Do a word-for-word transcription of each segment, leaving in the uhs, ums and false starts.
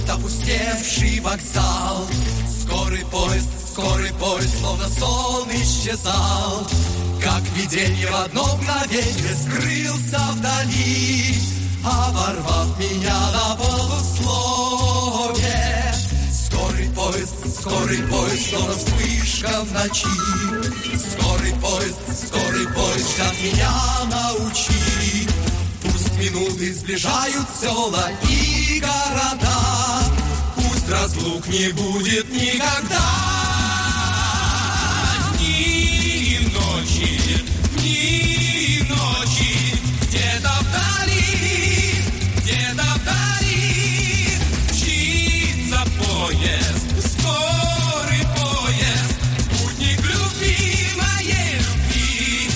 поезд, опустевший вокзал. Скорый поезд, скорый поезд, словно сон исчезал. Как видение в одно мгновенье скрылся вдали, оборвав меня на полуслове. Скорый поезд, скорый поезд, словно вспышка в ночи. Скорый поезд, скорый поезд, ждать меня научи. Пусть минуты сближают села и города, пусть разлук не будет никогда. Дни и ночи, дни и ночи, где-то вдали, где-то вдали мчится поезд, скорый поезд, спутник любви, моей любви.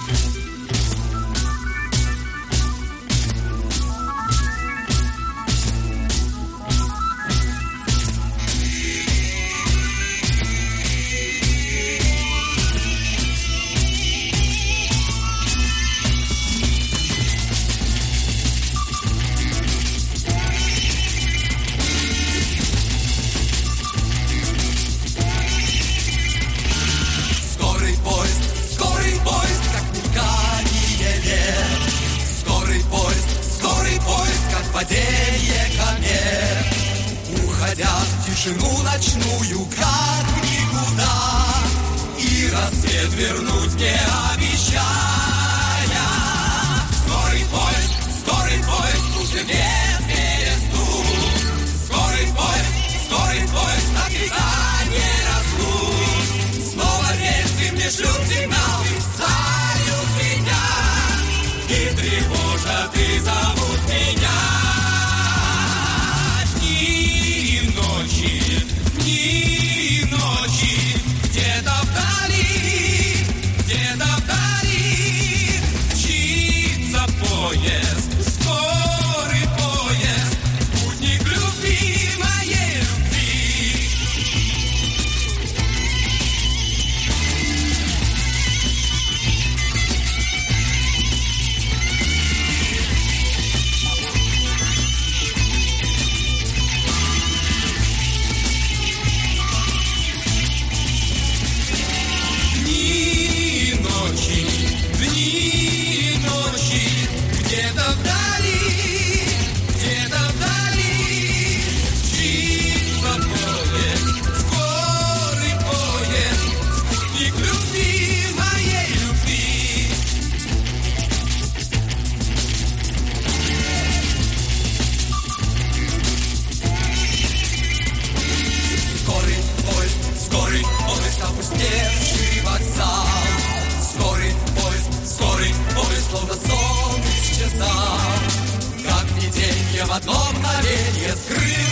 Падение комет, уходя в тишину ночную, как никуда, и рассвет вернуть не обещая. Скорый поезд, скорый поезд, уже без перестук. Скорый поезд, скорый поезд, отрицание разлук. Снова рельсы мне шлют сигналы, ставят меня и тревожат, и зовут меня. Дни и ночи, где-то вдали, где-то вдали мчится поезд, скорый поезд, спутник любви, моей любви. Опустевший вокзал, скорый поезд, скорый поезд, словно сон исчезал. Как видение в одно мгновенье скрыл